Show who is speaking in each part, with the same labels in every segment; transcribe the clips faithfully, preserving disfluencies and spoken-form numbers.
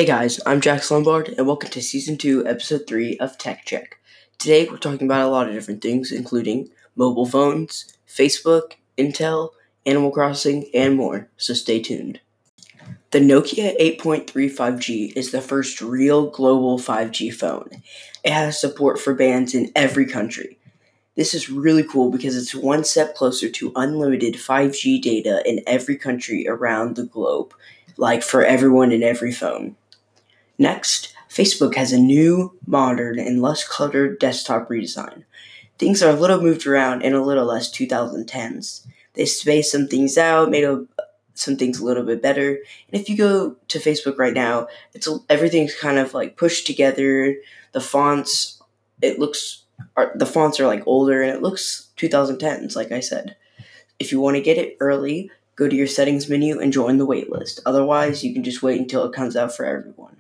Speaker 1: Hey guys, I'm Jax Lombard, and welcome to Season two, Episode three of Tech Check. Today we're talking about a lot of different things, including mobile phones, Facebook, Intel, Animal Crossing, and more, so stay tuned. The Nokia eight point three five G is the first real global five G phone. It has support for bands in every country. This is really cool because it's one step closer to unlimited five G data in every country around the globe, like for everyone in every phone. Next, Facebook has a new, modern, and less cluttered desktop redesign. Things are a little moved around and a little less twenty tens. They spaced some things out, made a, some things a little bit better. And if you go to Facebook right now, it's everything's kind of like pushed together. The fonts, it looks, are, the fonts are like older, and it looks twenty tens, like I said. If you want to get it early, go to your settings menu and join the waitlist. Otherwise, you can just wait until it comes out for everyone.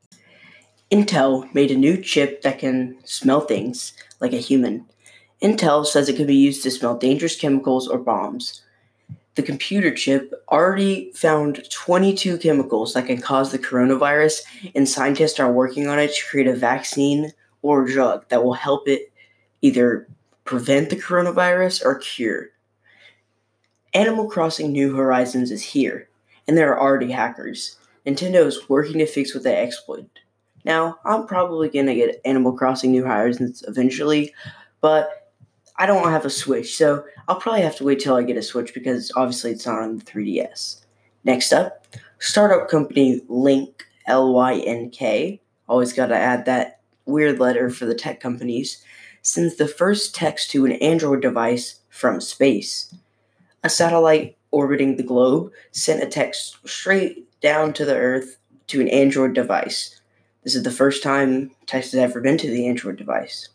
Speaker 1: Intel made a new chip that can smell things like a human. Intel says it can be used to smell dangerous chemicals or bombs. The computer chip already found twenty-two chemicals that can cause the coronavirus, and scientists are working on it to create a vaccine or a drug that will help it either prevent the coronavirus or cure. Animal Crossing New Horizons is here, and there are already hackers. Nintendo is working to fix what they exploited. Now, I'm probably going to get Animal Crossing New Horizons eventually, but I don't have a Switch, so I'll probably have to wait till I get a Switch because obviously it's not on the three D S. Next up, startup company Lynk, L Y N K, always got to add that weird letter for the tech companies, sends the first text to an Android device from space. A satellite orbiting the globe sent a text straight down to the Earth to an Android device. This is the first time text has ever been to the Android device.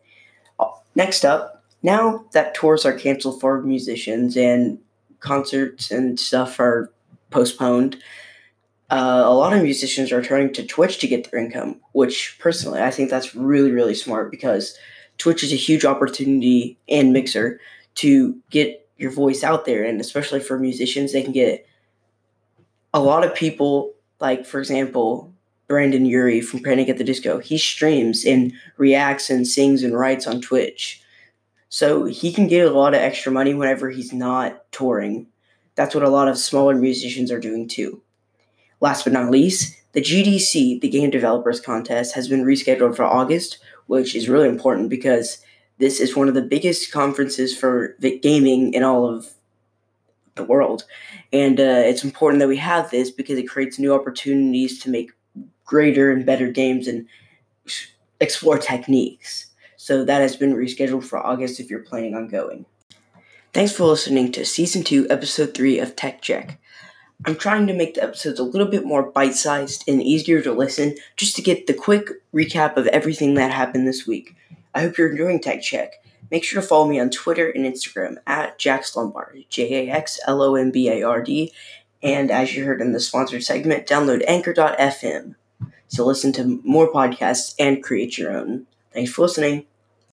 Speaker 1: Next up, now that tours are canceled for musicians and concerts and stuff are postponed, uh, a lot of musicians are turning to Twitch to get their income, which personally I think that's really, really smart because Twitch is a huge opportunity and Mixer to get your voice out there, and especially for musicians, they can get a lot of people, like, for example, Brandon Urie from Panic at the Disco. He streams and reacts and sings and writes on Twitch. So he can get a lot of extra money whenever he's not touring. That's what a lot of smaller musicians are doing too. Last but not least, the G D C, the Game Developers Contest, has been rescheduled for August, which is really important because this is one of the biggest conferences for gaming in all of the world. And uh, it's important that we have this because it creates new opportunities to make greater and better games and explore techniques. So that has been rescheduled for August if you're planning on going. Thanks for listening to Season two, Episode three of Tech Check. I'm trying to make the episodes a little bit more bite-sized and easier to listen just to get the quick recap of everything that happened this week. I hope you're enjoying Tech Check. Make sure to follow me on Twitter and Instagram at Jax Lombard, J A X L O M B A R D, and as you heard in the sponsored segment, download anchor dot f m. So listen to more podcasts and create your own. Thanks for listening.